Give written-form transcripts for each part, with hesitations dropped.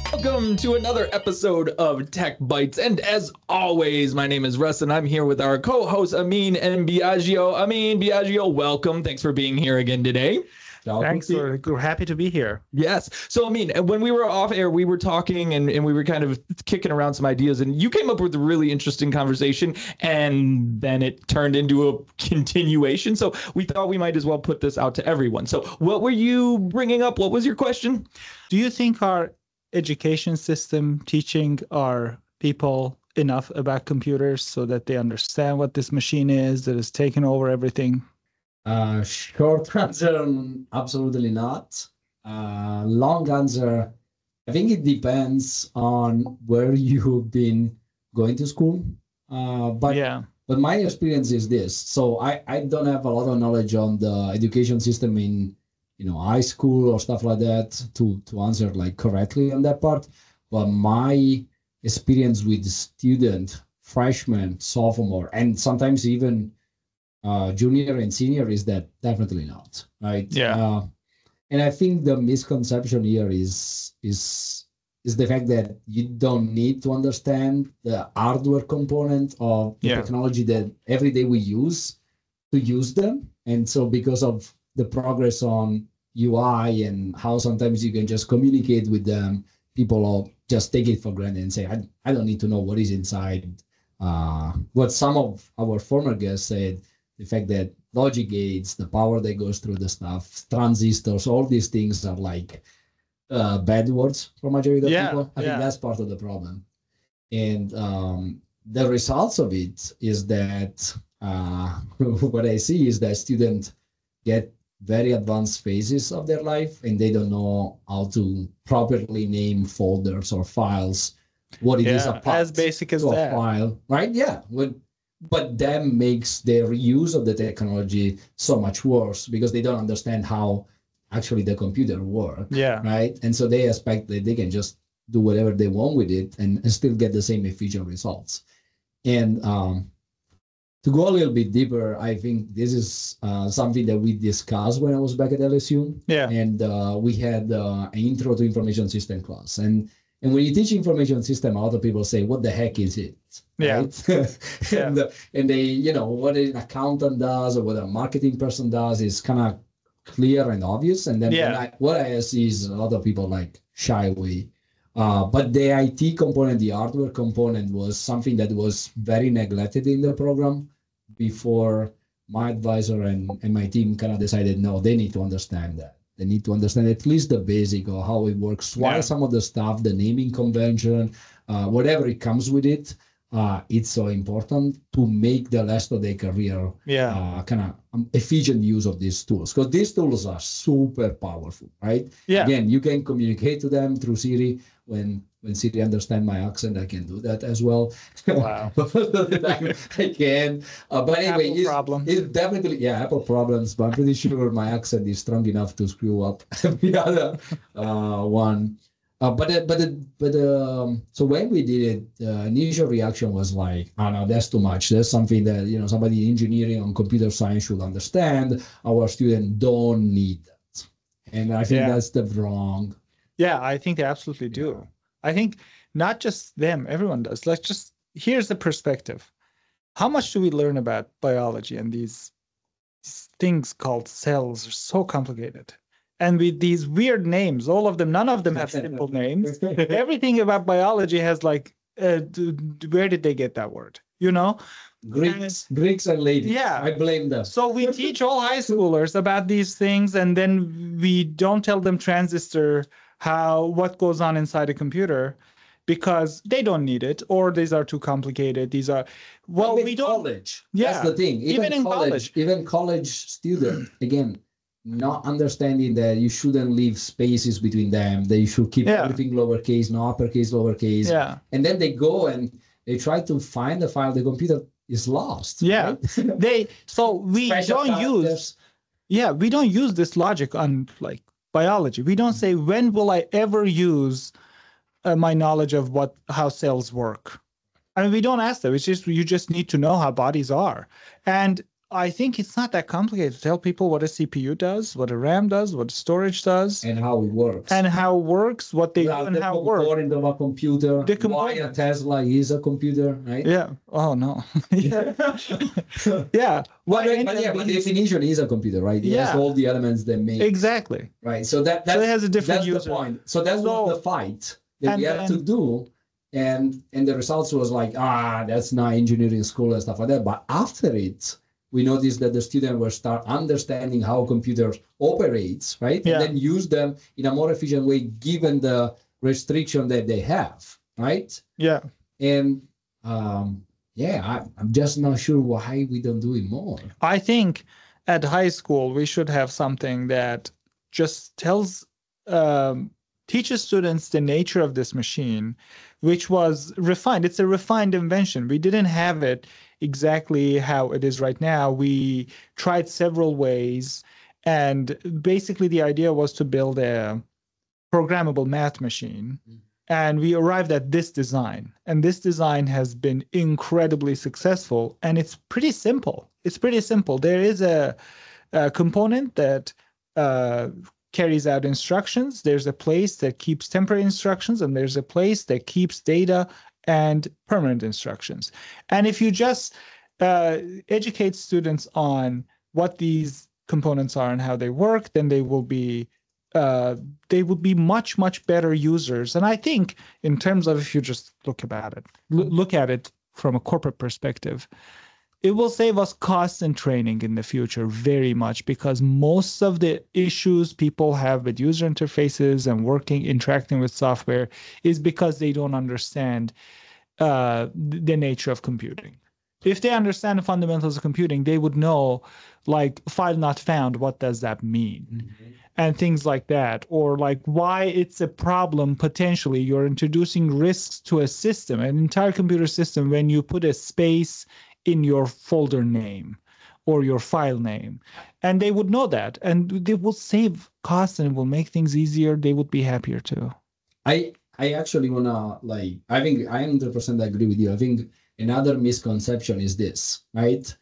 Welcome to another episode of Tech Bites. And as always, my name is Russ, and I'm here with our co-host, Amin and Biagio. Amin, Biagio, welcome. Thanks for being here again today. Thanks. We're happy to be here. Yes. So, Amin, when we were off air, we were talking and we were kind of kicking around some ideas, and you came up with a really interesting conversation, and then it turned into a continuation. So we thought we might as well put this out to everyone. So what were you bringing up? What was your question? Do you think our education system teaching our people enough about computers so that they understand what this machine is that is taking over everything? Short answer, absolutely not. Long answer, I think it depends on where you've been going to school. But my experience is this. So I don't have a lot of knowledge on the education system in high school or stuff like that to answer like correctly on that part. But my experience with student, freshman, sophomore, and sometimes even junior and senior is that definitely not, right? Yeah. And I think the misconception here is the fact that you don't need to understand the hardware component of the technology that every day we use to use them. And so because of the progress on UI and how sometimes you can just communicate with them, people all just take it for granted and say, I don't need to know what is inside. What some of our former guests said, the fact that logic gates, the power that goes through the stuff, transistors, all these things are like bad words for majority of people. I think that's part of the problem. And the results of it is that what I see is that students get very advanced phases of their life and they don't know how to properly name folders or files, what it is a part, as basic as that. File, right? Yeah. But that makes their use of the technology so much worse because they don't understand how actually the computer works. Yeah. Right. And so they expect that they can just do whatever they want with it and still get the same efficient results. And to go a little bit deeper, I think this is something that we discussed when I was back at LSU. Yeah. And we had an intro to information system class. And when you teach information system, a lot of people say, what the heck is it? Right? And they, what an accountant does or what a marketing person does is kind of clear and obvious. And then what I see is a lot of people like shy away. But the IT component, the hardware component was something that was very neglected in the program before my advisor and my team kind of decided, no, they need to understand that. They need to understand at least the basic of how it works, why some of the stuff, the naming convention, whatever it comes with it, it's so important to make the rest of their career kind of efficient use of these tools. Because these tools are super powerful, right? Yeah. Again, you can communicate to them through Siri. When Siri understands my accent, I can do that as well. Wow. Most of the time I can. But anyway, it's definitely, Apple problems, but I'm pretty sure my accent is strong enough to screw up the other one. So when we did it, the initial reaction was like, oh no, that's too much. That's something that, somebody engineering on computer science should understand. Our students don't need that. And I think that's the wrong. Yeah, I think they absolutely do. I think not just them, everyone does. Here's the perspective. How much do we learn about biology? And these things called cells are so complicated. And with these weird names, all of them, none of them have simple names. Everything about biology has like, where did they get that word? Greeks and ladies. Yeah. I blame them. So we teach all high schoolers about these things, and then we don't tell them transistor, what goes on inside a computer, because they don't need it, or these are too complicated. These are, we don't. College. Yeah. That's the thing. Even in college. Even college student, again, not understanding that you shouldn't leave spaces between them, that you should keep everything lowercase, no uppercase, lowercase. Yeah. And then they go and they try to find the file, the computer is lost. Yeah. Right? We don't use this logic on like biology. We don't say, when will I ever use my knowledge of how cells work? I mean, we don't ask that. It's just, you just need to know how bodies are. And I think it's not that complicated to tell people what a CPU does, what a RAM does, what storage does, and how it works. and how it works, what they do, and how it works. The component of a computer, why a Tesla is a computer, right? Yeah. Oh, no. Yeah. Yeah. But definition is a computer, right? It has all the elements that make. Exactly. Right. So that it has a different that's user. the point. So that's what the fight that we had to do. And the results was like, that's not engineering school and stuff like that. But after it, we noticed that the students will start understanding how computers operates, right? Yeah. And then use them in a more efficient way, given the restriction that they have, right? Yeah. And I'm just not sure why we don't do it more. I think at high school, we should have something that just teaches students the nature of this machine, which was refined. It's a refined invention. We didn't have it exactly how it is right now. We tried several ways, and basically the idea was to build a programmable math machine. And we arrived at this design, and this design has been incredibly successful, and it's pretty simple. There is a component that carries out instructions. There's a place that keeps temporary instructions, and there's a place that keeps data and permanent instructions. And if you just educate students on what these components are and how they work, then they will be much, much better users. And I think in terms of, if you just look at it from a corporate perspective, it will save us costs and training in the future very much, because most of the issues people have with user interfaces and interacting with software is because they don't understand the nature of computing. If they understand the fundamentals of computing, they would know, like, file not found, what does that mean? Mm-hmm. And things like that, or like why it's a problem. Potentially you're introducing risks to a system, an entire computer system, when you put a space in your folder name or your file name. And they would know that, and they will save costs, and it will make things easier. They would be happier too. I actually wanna, I think I 100% agree with you. I think another misconception is this, right?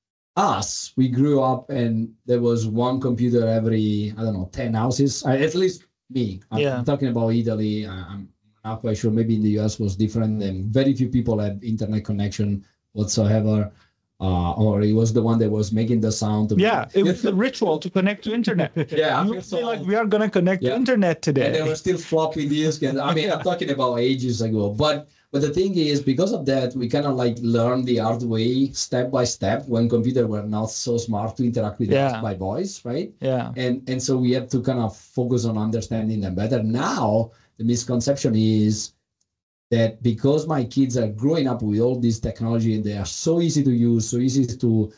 We grew up and there was one computer every, 10 houses, at least me. I'm talking about Italy. I'm not quite sure. Maybe in the US was different, and very few people had internet connection whatsoever. Or it was the one that was making the sound. It was a ritual to connect to internet. We are going to connect to internet today. And there were still floppy disks. And I'm talking about ages ago. But the thing is, because of that, we kind of learn the hard way, step by step, when computers were not so smart to interact with us by voice, right? Yeah. And so we have to kind of focus on understanding them better. Now, the misconception is that because my kids are growing up with all this technology and they are so easy to use, so easy to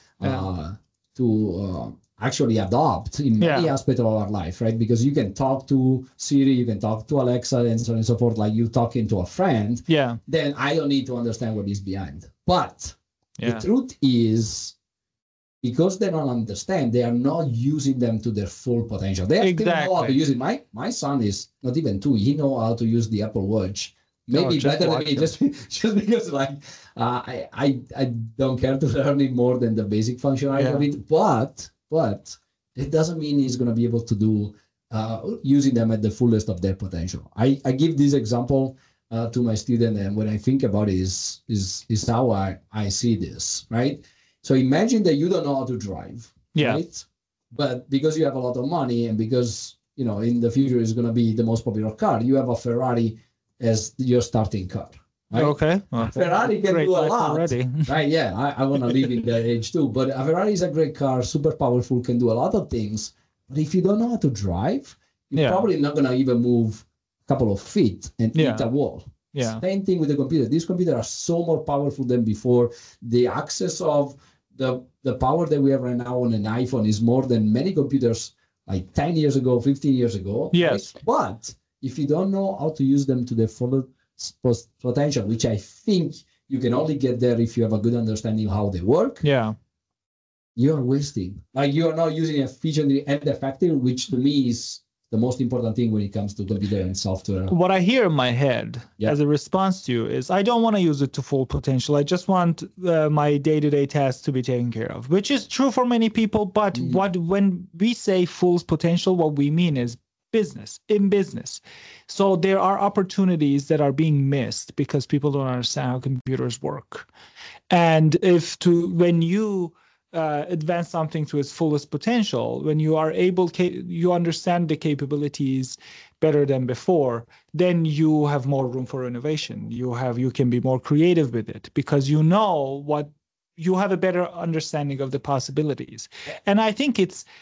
actually adopt in many aspects of our life, right? Because you can talk to Siri, you can talk to Alexa, and so on and so forth, like you talking to a friend. Yeah. Then I don't need to understand what is behind. But the truth is, because they don't understand, they are not using them to their full potential. They still know how to use it. My son is not even 2. He knows how to use the Apple Watch. Maybe better than me, just because I don't care to learn it more than the basic functionality of it. But it doesn't mean he's going to be able to do using them at the fullest of their potential. I give this example to my student, and when I think about it, is how I see this, right? So imagine that you don't know how to drive, right? But because you have a lot of money, and because in the future is going to be the most popular car, you have a Ferrari as your starting car. Right? Okay. Well, Ferrari can do a lot. Already. Right? Yeah, I want to live in that age too. But a Ferrari is a great car, super powerful, can do a lot of things. But if you don't know how to drive, you're probably not going to even move a couple of feet and hit a wall. Yeah. Same thing with the computer. These computers are so more powerful than before. The access of the power that we have right now on an iPhone is more than many computers like 10 years ago, 15 years ago. Yes. Right? But if you don't know how to use them to their full potential, which I think you can only get there if you have a good understanding of how they work, you are wasting. Like, you are not using it efficiently and effectively, which to me is the most important thing when it comes to computer and software. What I hear in my head as a response to you is I don't want to use it to full potential. I just want my day-to-day tasks to be taken care of, which is true for many people. But when we say full potential, what we mean is in business. So there are opportunities that are being missed because people don't understand how computers work. And when you advance something to its fullest potential, when you are you understand the capabilities better than before, then you have more room for innovation. You can be more creative with it because you have a better understanding of the possibilities. And I think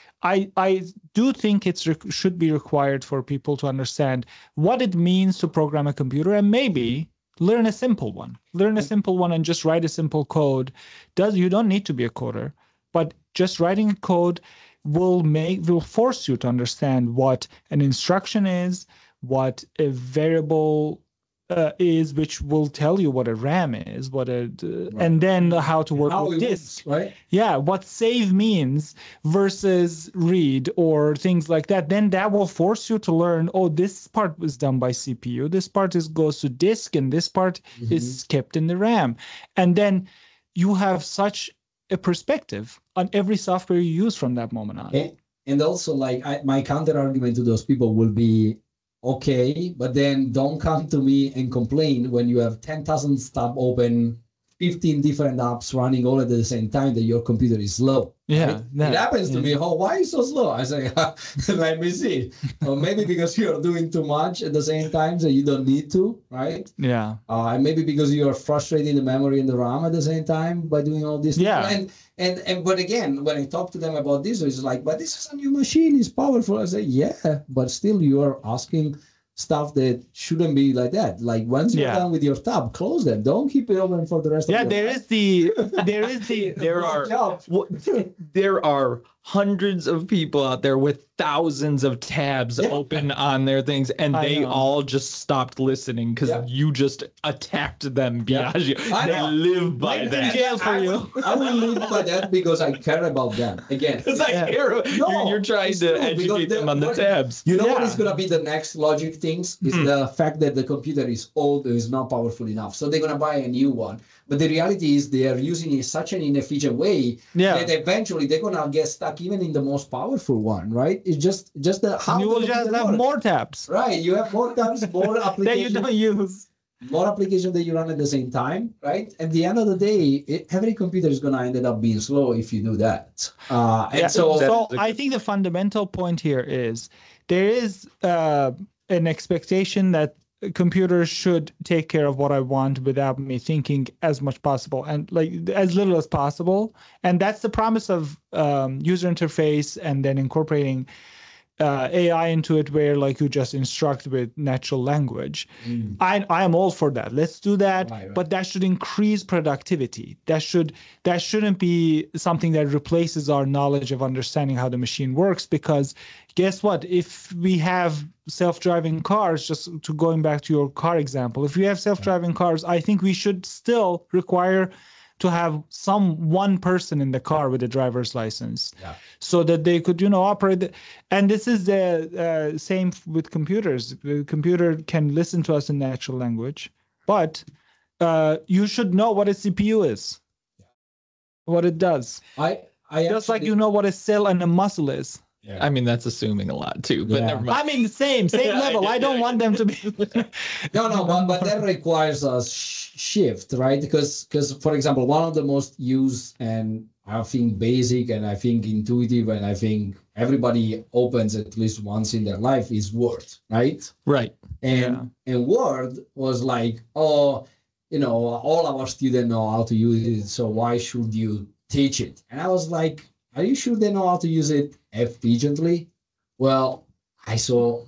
I do think it should be required for people to understand what it means to program a computer and maybe learn a simple one. And just write a simple code. You don't need to be a coder, but just writing a code will force you to understand what an instruction is, what a variable is, which will tell you what a RAM is, and then how to work with disks, right? Yeah, what save means versus read or things like that. Then that will force you to learn, this part was done by CPU, this part goes to disk, and this part is kept in the RAM. And then you have such a perspective on every software you use from that moment on. And also, my counter argument to those people will be, okay, but then don't come to me and complain when you have 10,000 tabs open, 15 different apps running all at the same time that your computer is slow. Yeah, right? It happens to me. Why is so slow? I say, let me see. Or maybe because you're doing too much at the same time that you don't need to, right? Yeah. And maybe because you are frustrating the memory and the RAM at the same time by doing all this. Yeah. But again, when I talk to them about this, it's like, but this is a new machine, it's powerful. I say, yeah, but still you are asking stuff that shouldn't be like that. Like once you're done with your tab, close them. Don't keep it open for the rest of your life. There are hundreds of people out there with thousands of tabs open on their things, and they all just stopped listening because you just attacked them, Biagio. They live by that. Jail for you. I will live by that because I care about them. Again, because I care. You're trying to educate them on the tabs. You know what is going to be the next logic things is the fact that the computer is old and is not powerful enough. So they're going to buy a new one. But the reality is they are using it in such an inefficient way that eventually they're going to get stuck even in the most powerful one, right? It's just the how you will just have more tabs. Right. You have more tabs, more applications. that you don't use. More applications that you run at the same time, right? At the end of the day, every computer is going to end up being slow if you do that. So I think the fundamental point here is there is an expectation that computers should take care of what I want without me thinking as much possible and as little as possible. And that's the promise of user interface and then incorporating AI into it where you just instruct with natural language. I am all for that. Let's do that. Right. But that should increase productivity. That shouldn't be something that replaces our knowledge of understanding how the machine works, because guess what? If we have self-driving cars, just to going back to your car example, if we have self-driving cars, I think we should still require to have one person in the car with a driver's license so that they could, operate. And this is the same with computers. The computer can listen to us in natural language, but you should know what a CPU is, what it does. Just like you know what a cell and a muscle is. Yeah. I mean, that's assuming a lot too, but never mind. I mean, same level. I don't want them to be. No, but that requires a shift, right? Because, for example, one of the most used and I think basic and I think intuitive and I think everybody opens at least once in their life is Word, right? Right. And Word was like, all our students know how to use it, so why should you teach it? And I was like, are you sure they know how to use it efficiently? Well, I saw,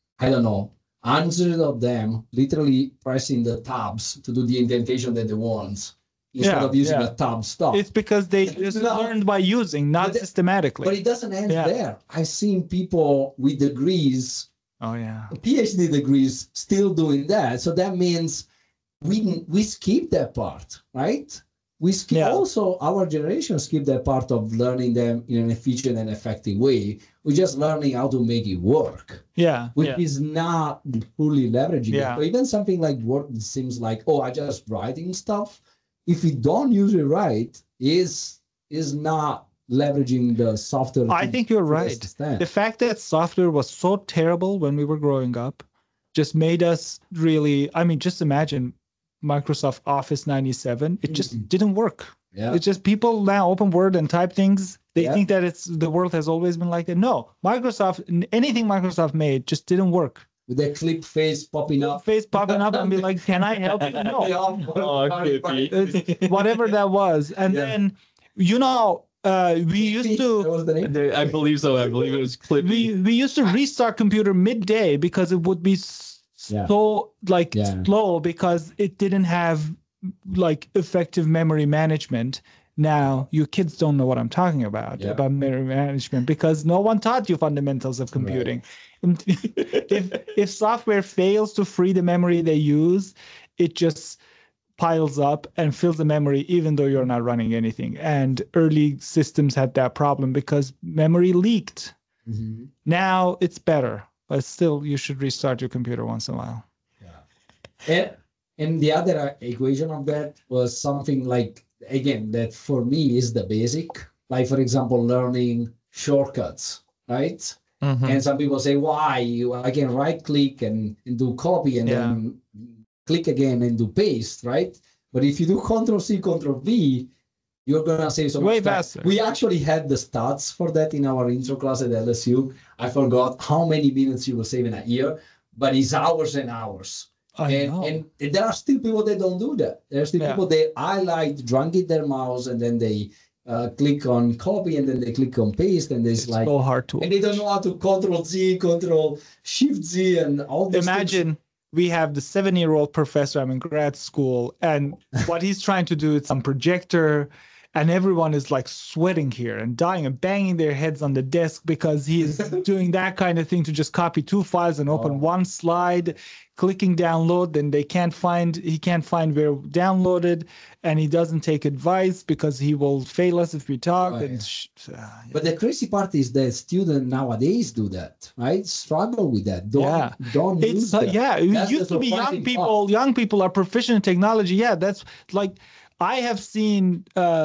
hundreds of them literally pressing the tabs to do the indentation that they want instead of using a tab stop. It's because they just learned by using, not systematically. But it doesn't end there. I've seen people with degrees, PhD degrees, still doing that. So that means we skip that part, right? we skip Yeah. also our generation skip that part of learning them in an efficient and effective way. We're just learning how to make it work, Yeah. which Yeah. is not fully leveraging it. Yeah. So even something like Word seems like, oh, I just writing stuff. If you don't use it right, is not leveraging the software. I think you're to right. its extent. The fact that software was so terrible when we were growing up just made us really, I mean, just imagine Microsoft Office 97. It just didn't work. Yeah. It's just people now open Word and type things. They Yeah. think that the world has always been like that. No, anything Microsoft made just didn't work. With that clip face popping up. Face popping up and be like, can I help you? No. Oh, It's whatever that was. And Yeah. then, you know, we used That to was the name. I believe so. I believe it was Clippy. we used to restart computer midday because it would be Yeah. so like Yeah. slow because it didn't have like effective memory management. Now your kids don't know what I'm talking about Yeah. memory management because no one taught you fundamentals of computing. If software fails to free the memory they use, it just piles up and fills the memory even though you're not running anything. And early systems had that problem because memory leaked. Mhm. Now it's better, but still you should restart your computer once in a while. And the other equation of that was something like, again, that for me is the basic. Like, for example, learning shortcuts, right? And some people say, why? I can right click and do copy and then click again and do paste, right? But if you do Control C, Control V, you're going to save so Way much time. faster. We actually had the stats for that in our intro class at LSU. I forgot how many minutes you will save in a year, but it's hours and hours. I know. And there are still people that don't do that. There are still people that highlight, drag it their mouse, and then they click on copy, and then they click on paste, and it's like so hard to and they don't know how to Control Z, Control Shift Z, and all this. imagine. We have the 7-year-old professor. I'm in grad school, and what he's trying to do is some projector, and everyone is like sweating here and dying and banging their heads on the desk because he is doing that kind of thing to just copy 2 files and open one slide, clicking download, then he can't find where downloaded, and he doesn't take advice because he will fail us if we talk. But the crazy part is that students nowadays do that, right? Struggle with that. Don't use that. It used to be young people. Young people are proficient in technology. Yeah, that's like I have seen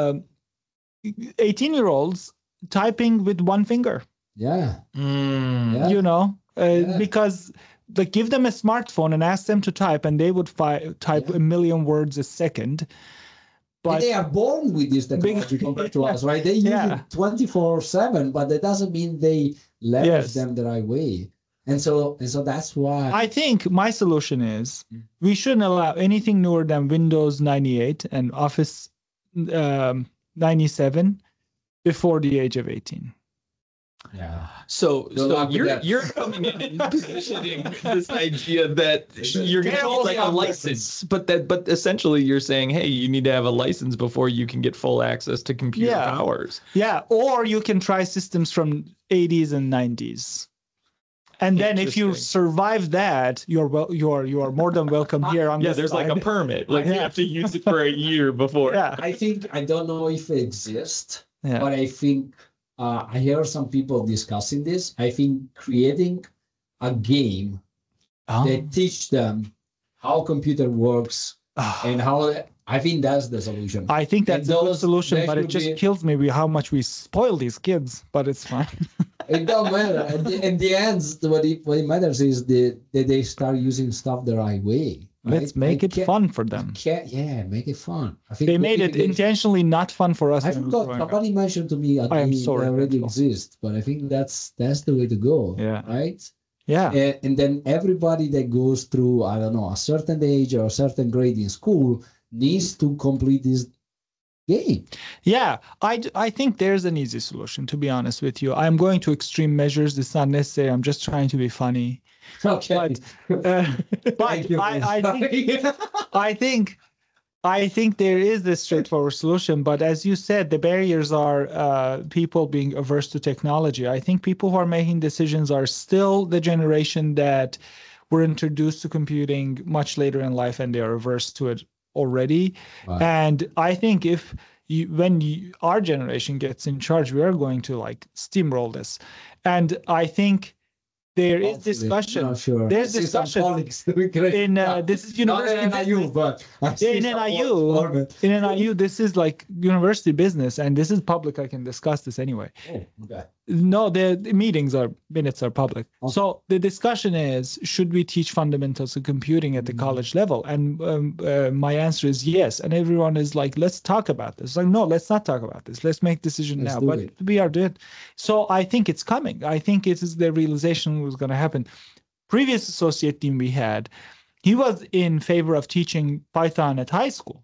18-year-olds typing with one finger. Yeah. You know, because like give them a smartphone and ask them to type, and they would type a million words a second. But and they are born with this technology compared to us, right? They use it 24/7, but that doesn't mean they leverage them the right way. And so that's why I think my solution is we shouldn't allow anything newer than Windows 98 and Office 97 before the age of 18. Yeah. So you're coming in and positioning this idea that you're going to need like a license, but essentially you're saying, hey, you need to have a license before you can get full access to computer powers. Yeah, or you can try systems from 80s and 90s. And then if you survive that, you are more than welcome here on there's like a permit. Like you have to use it for a year before. I don't know if it exists, but I think I hear some people discussing this. I think creating a game that teach them how computer works and how I think that's the solution. I think that's a good solution, but it just kills me with how much we spoil these kids, but it's fine. It don't matter. In the end, what it matters is that they start using stuff the right way. Right? Let's make it fun for them. Make it fun. I think they made it intentionally not fun for us. I forgot. Somebody mentioned to me a game that already exists, but I think that's the way to go. Yeah. Right. Yeah. And then everybody that goes through, I don't know, a certain age or a certain grade in school needs to complete this game. Yeah, I think there's an easy solution, to be honest with you. I'm going to extreme measures. It's not necessary. I'm just trying to be funny. Okay. But I think there is this straightforward solution. But as you said, the barriers are people being averse to technology. I think people who are making decisions are still the generation that were introduced to computing much later in life, and they are averse to it already. Right. And I think if our generation gets in charge, we are going to like steamroll this. And I think there is discussion. Not sure. There's discussion in this is university not in NIU, but in NIU, this is like university business, and this is public. I can discuss this anyway. Oh, okay. No, the minutes are public. Okay. So the discussion is, should we teach fundamentals of computing at the college level? And my answer is yes. And everyone is like, let's talk about this. Like, no, let's not talk about this. Let's make decision now. But we are doing. So I think it's coming. I think it is the realization was going to happen. Previous associate dean we had, he was in favor of teaching Python at high school,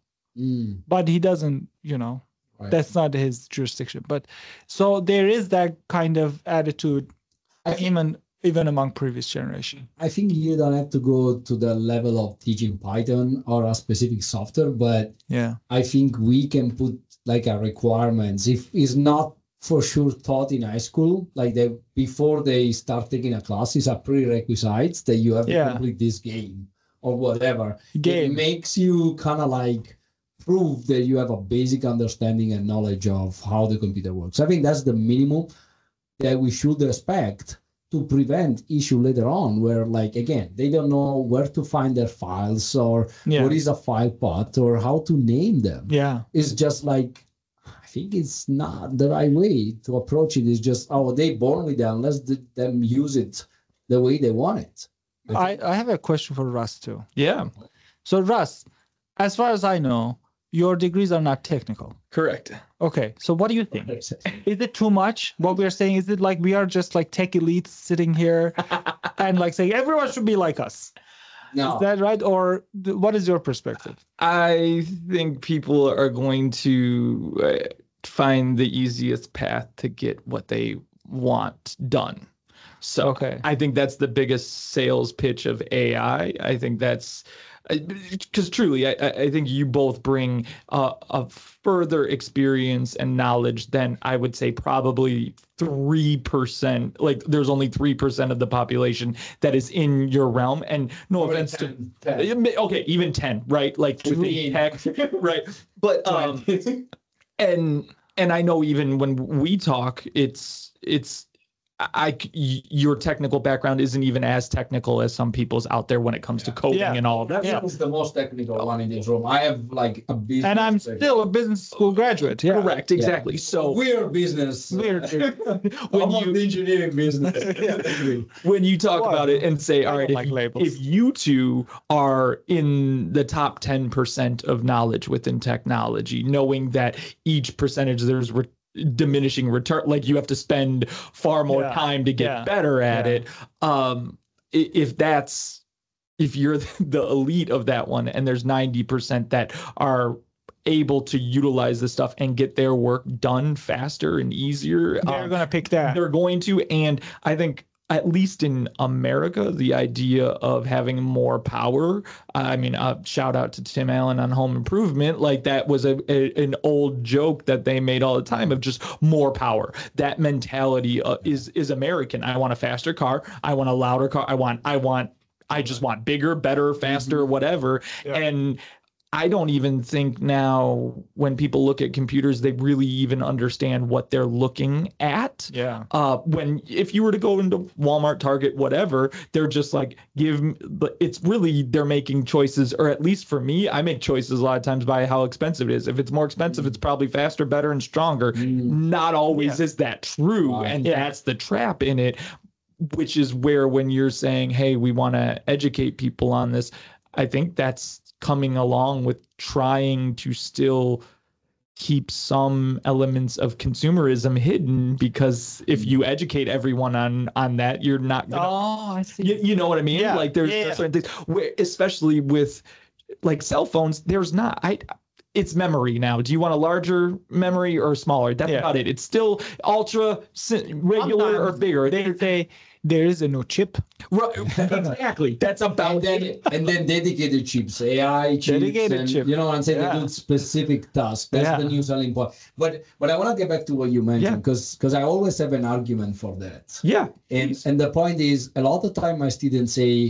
but he doesn't, Right. That's not his jurisdiction. But so there is that kind of attitude, even among previous generation. I think you don't have to go to the level of teaching Python or a specific software, but yeah, I think we can put like a requirements. If it's not for sure taught in high school, like before they start taking a class, is a prerequisite that you have to complete this game or whatever. It makes you kind of like prove that you have a basic understanding and knowledge of how the computer works. I think that's the minimum that we should expect to prevent issue later on, where like, again, they don't know where to find their files or what is a file path or how to name them. Yeah. It's just like, I think it's not the right way to approach it. It's just, they born with them. Let's them use it the way they want it. I have a question for Russ too. Yeah. So Russ, as far as I know, your degrees are not technical. Correct. Okay. So what do you think? Is it too much? What we're saying, is it like we are just like tech elites sitting here and like saying everyone should be like us? No. Is that right? Or what is your perspective? I think people are going to find the easiest path to get what they want done. So I think that's the biggest sales pitch of AI. I think that's because truly, I think you both bring a further experience and knowledge than I would say probably 3%. Like there's only 3% of the population that is in your realm. And no offense 10. Okay, even 10, right? Like within tech, right? But and I know even when we talk, it's your technical background isn't even as technical as some people's out there when it comes to coding and all of that. Yeah, it's the most technical one in this room. I have like a business, and I'm still a business school graduate. Yeah, correct, exactly. Yeah. So we're business. We're the engineering business. When you talk about it and say, all right, if you two are in the top 10% of knowledge within technology, knowing that each percentage there's diminishing return, like you have to spend far more time to get better at it. If you're the elite of that one and there's 90% that are able to utilize this stuff and get their work done faster and easier, they're going to pick that. They're going to. And I think at least in America, the idea of having more power, I mean, shout out to Tim Allen on Home Improvement. Like that was an old joke that they made all the time of just more power. That mentality is American. I want a faster car. I want a louder car. I just want bigger, better, faster, whatever. Yeah. And I don't even think now when people look at computers, they really even understand what they're looking at. Yeah. If you were to go into Walmart, Target, whatever, they're just like, it's really, they're making choices, or at least for me, I make choices a lot of times by how expensive it is. If it's more expensive, it's probably faster, better, and stronger. Not always is that true. And that's the trap in it, which is where when you're saying, hey, we want to educate people on this, I think that's coming along with trying to still keep some elements of consumerism hidden, because if you educate everyone on that, you're not gonna, I see. You know what I mean? Yeah. Like there's certain things where, especially with like cell phones, there's not, it's memory now. Do you want a larger memory or smaller? That's about it. It's still ultra regular or bigger. They say there is a no chip. Right, exactly. That's about it. And then dedicated chips, AI chips. Dedicated chip. You know what I'm saying? They do specific tasks. That's the new selling point. But I want to get back to what you mentioned, because I always have an argument for that. Yeah. And the point is, a lot of time my students say,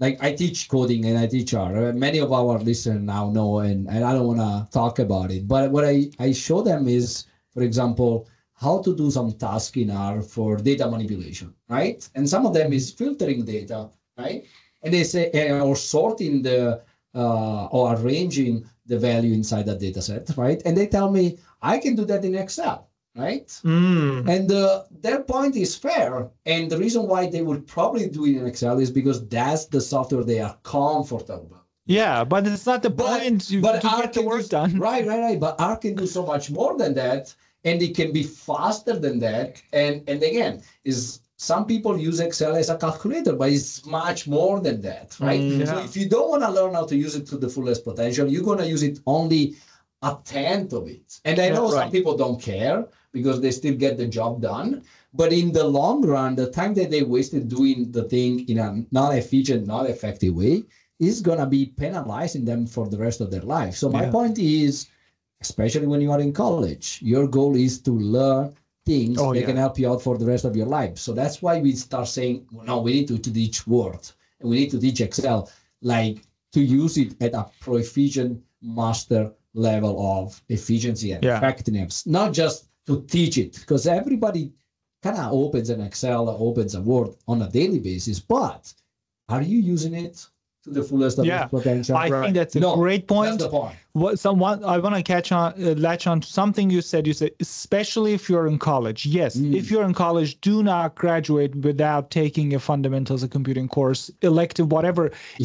like I teach coding and I teach R. Many of our listeners now know, and I don't want to talk about it. But what I show them is, for example, how to do some task in R for data manipulation, right? And some of them is filtering data, right? And they say, or sorting the, or arranging the value inside that data set, right? And they tell me, I can do that in Excel, right? And their point is fair. And the reason why they would probably do it in Excel is because that's the software they are comfortable with. Yeah, but it's not the point to get the work done. Right. But R can do so much more than that. And it can be faster than that. And again, some people use Excel as a calculator, but it's much more than that, right? So if you don't want to learn how to use it to the fullest potential, you're going to use it only a tenth of it. And I know some people don't care because they still get the job done. But in the long run, the time that they wasted doing the thing in a not efficient, not effective way is going to be penalizing them for the rest of their life. So my point is, especially when you are in college, your goal is to learn things that can help you out for the rest of your life. So that's why we start saying, well, no, we need to teach Word and we need to teach Excel, like to use it at a proficient master level of efficiency and effectiveness, not just to teach it, because everybody kind of opens an Excel, opens a Word on a daily basis, but are you using it to the fullest of its potential? I think that's a great point. That's the point. I want to latch on to something you said. You said, especially if you're in college. Yes, if you're in college, do not graduate without taking a fundamentals of computing course, elective, whatever. If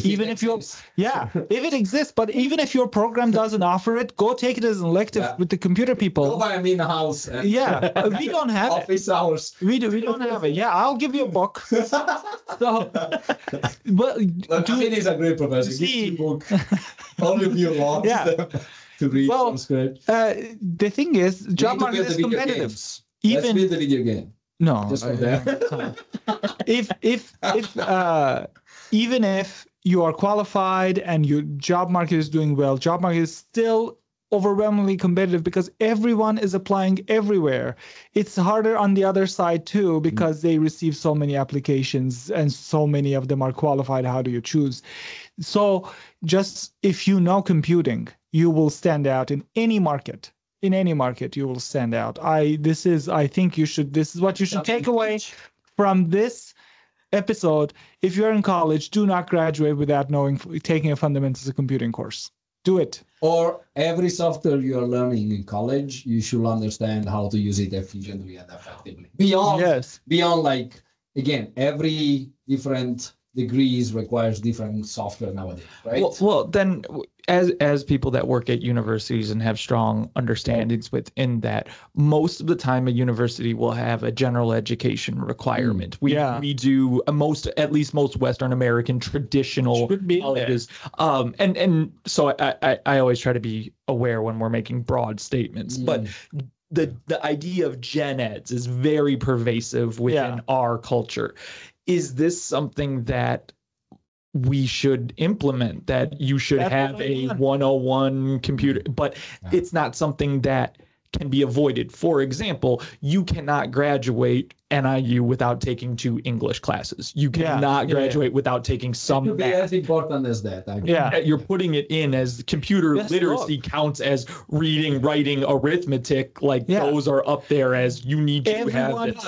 it exists. But even if your program doesn't offer it, go take it as an elective with the computer people. Go buy me in the house. We don't have office hours. We don't have it. Yeah, I'll give you a book. So, but it is a great professor. See, book. Only if you want to read from scratch. The thing is, job market is competitive. Let's build the video game. No, just for that. Even if you are qualified and your job market is doing well, job market is still overwhelmingly competitive because everyone is applying everywhere. It's harder on the other side too because they receive so many applications and so many of them are qualified. How do you choose? So just if you know computing, you will stand out in any market. In any market, you will stand out. This is what you should take away from this episode. If you're in college, do not graduate without taking a fundamentals of computing course. Do it. Or every software you are learning in college, you should understand how to use it efficiently and effectively. Beyond like, again, every different degrees requires different software nowadays, right? Well, then as people that work at universities and have strong understandings within that, most of the time a university will have a general education requirement. We do at least most Western American traditional colleges. And so I always try to be aware when we're making broad statements, but the idea of gen eds is very pervasive within our culture. Is this something that we should implement, that you should have a 101 computer, but it's not something that can be avoided? For example, you cannot graduate NIU without taking 2 English classes. You cannot graduate without taking some math. It could be as important as that. You're putting it in as computer literacy counts as reading, writing, arithmetic. Like those are up there as you need to have this.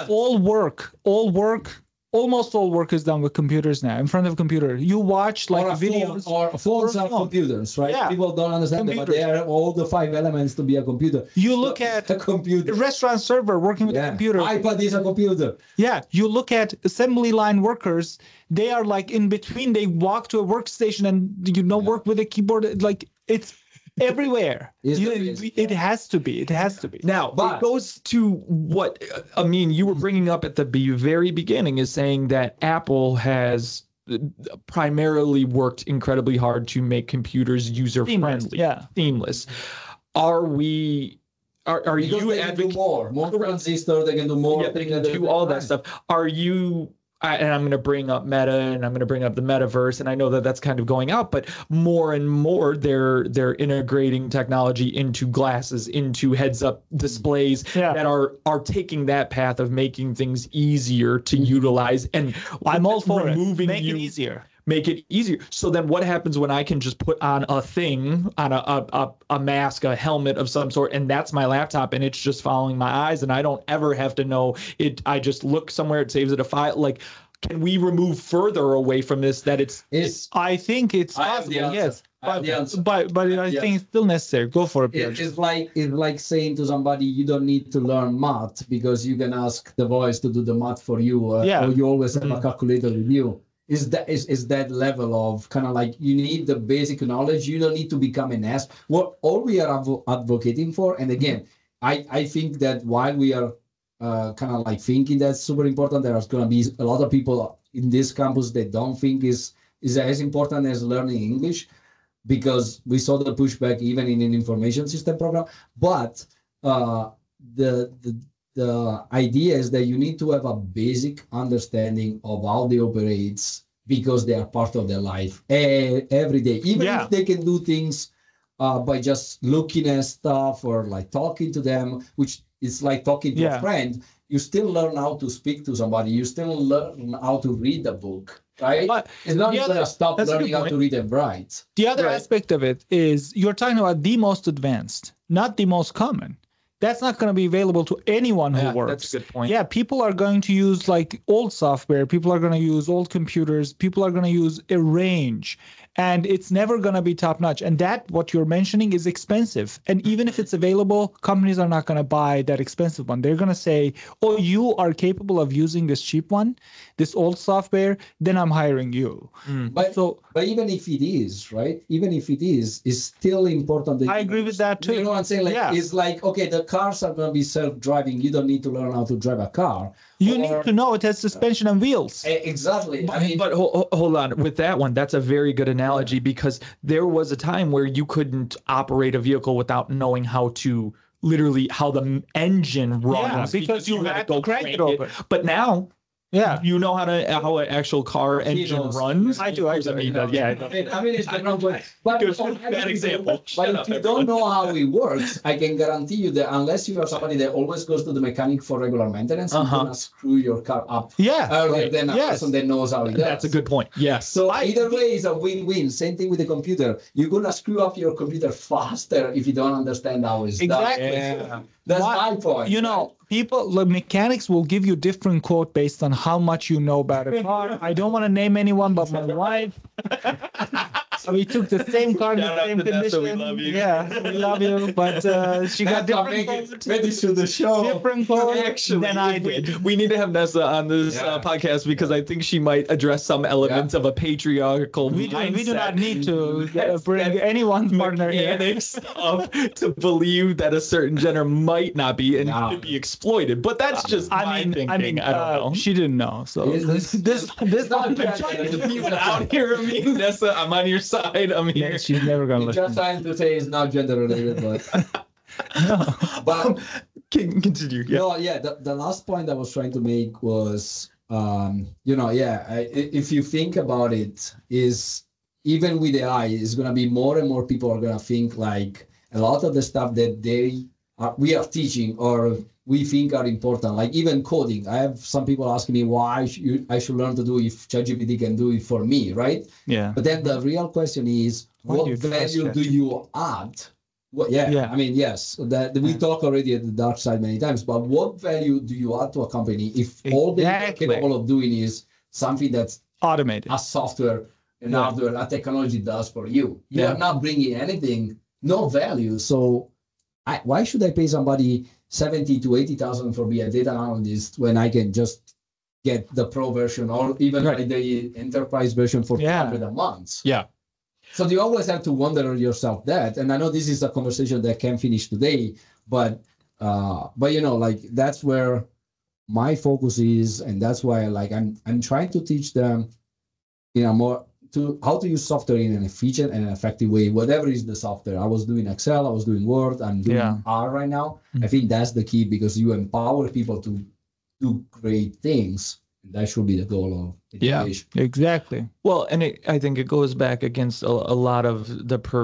Almost all work is done with computers now, in front of a computer. You watch like videos. Or phones are computers, right? Yeah. People don't understand that, but they are all the 5 elements to be a computer. You look at a computer. A restaurant server working with a computer. iPad is a computer. Yeah. You look at assembly line workers. They are like in between. They walk to a workstation and, work with a keyboard. Like it's everywhere. It has to be. Now, it goes to what Amin, you were bringing up at the very beginning, is saying that Apple has primarily worked incredibly hard to make computers user-friendly, seamless. Are you advocating more transistors? They can do more. They can do all that stuff. Are you? And I'm going to bring up Meta, and I'm going to bring up the metaverse, and I know that that's kind of going out, but more and more they're integrating technology into glasses, into heads-up displays that are taking that path of making things easier to utilize. And I'm all for it. Make it easier. make it easier. So then what happens when I can just put on a thing, on a mask, a helmet of some sort, and that's my laptop, and it's just following my eyes, and I don't ever have to know it. I just look somewhere, it saves it a file. Like, can we remove further away from this that I think it's possible, yes. But I think it's still necessary. Go for it. It's like saying to somebody, you don't need to learn math because you can ask the voice to do the math for you, or you always have a calculator with you. Is that level of kind of like, you need the basic knowledge. You don't need to become an expert. What all we are advocating for, and again, I think that while we are kind of like thinking that's super important, there's going to be a lot of people in this campus that don't think is as important as learning English, because we saw the pushback even in an information system program. But the idea is that you need to have a basic understanding of how they operate, because they are part of their life every day. Even if they can do things by just looking at stuff or like talking to them, which is like talking to a friend, you still learn how to speak to somebody. You still learn how to read a book, right? But it's not going to stop learning how to read and write. The other aspect of it is you're talking about the most advanced, not the most common. That's not going to be available to anyone who works. That's a good point. Yeah, people are going to use like old software. People are going to use old computers. People are going to use a range. And it's never going to be top notch. And that, what you're mentioning, is expensive. And even if it's available, companies are not going to buy that expensive one. They're going to say, oh, you are capable of using this cheap one, this old software, then I'm hiring you. But even if it is, right? Even if it is, it's still important. I agree with that too. You know what I'm saying? Like, it's like, okay, the cars are going to be self-driving. You don't need to learn how to drive a car. You need to know it has suspension and wheels. Exactly. But hold on. With that one, that's a very good analogy, because there was a time where you couldn't operate a vehicle without knowing how to how the engine runs. Yeah, because you had to crank it open. But now, you know how an actual car engine runs. I do. I mean, it's the wrong way. But bad example. But if you don't know how it works, I can guarantee you that unless you are somebody that always goes to the mechanic for regular maintenance, you're gonna screw your car up earlier than a person that knows how it does. That's a good point. Yes. So either way is a win-win. Same thing with the computer. You're gonna screw up your computer faster if you don't understand how it's done. Yeah. That's my point. You know, the mechanics will give you different quote based on how much you know about a car. I don't want to name anyone, but my wife. So we took the same car in the same condition. We love you. Yeah, we love you. But she got different quotes. Ready to the show. Different quotes than I did. We need to have Nessa on this podcast, because I think she might address some elements of a patriarchal mindset. We do not need to bring anyone's partner mechanics to believe that a certain gender might not be and should be exploited. But that's just my thinking. I don't know. She didn't know. So this not out here. I mean, Nessa, I'm on your side. I mean, she's never gonna listen. Just trying to say it's not gender related, but but continue. The last point I was trying to make was, if you think about it, is even with AI, it's gonna be more and more people are gonna think like a lot of the stuff that we are teaching or we think are important, like even coding. I have some people asking me why I should learn to do if ChatGPT can do it for me, right? Yeah. But then the real question is, what value do you add? I mean, yes, that we talk already at the dark side many times, but what value do you add to a company if all they're capable of doing is something that's automated, a software and hardware, a technology does for you? You are not bringing anything, no value. So why should I pay somebody 70 to 80,000 for being a data analyst when I can just get the pro version or even the enterprise version for 200 a month? Yeah. So you always have to wonder yourself that. And I know this is a conversation that can finish today, but that's where my focus is, and that's why I'm trying to teach them, how to use software in an efficient and an effective way, whatever is the software. I was doing Excel, I was doing Word, I'm doing R right now. I think that's the key, because you empower people to do great things. And that should be the goal of education. Yeah, exactly. Well, and I think it goes back against a lot of the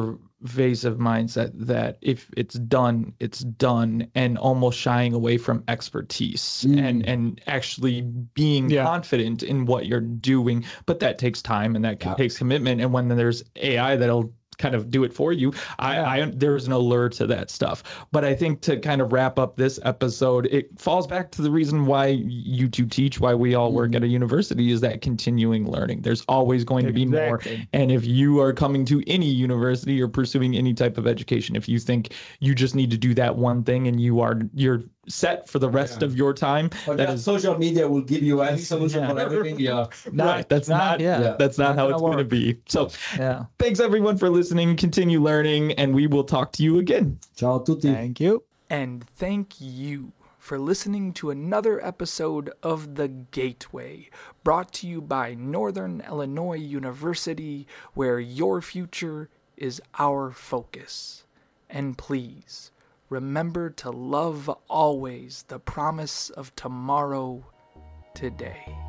evasive mindset that if it's done, it's done, and almost shying away from expertise and actually being confident in what you're doing. But that takes time and that takes commitment. And when there's AI that'll kind of do it for you, there's no lure to that stuff. But I think to kind of wrap up this episode, it falls back to the reason why you two teach, why we all work at a university, is that continuing learning. There's always going to be more. And if you are coming to any university or pursuing any type of education, if you think you just need to do that one thing and you're set for the rest of your time, social media will give you any solution for everything. That's not how it's going to be. So thanks everyone for listening. Continue learning, and we will talk to you again. Ciao tutti. Thank you. And thank you for listening to another episode of The Gateway, brought to you by Northern Illinois University, where your future is our focus. And please, remember to love always the promise of tomorrow today.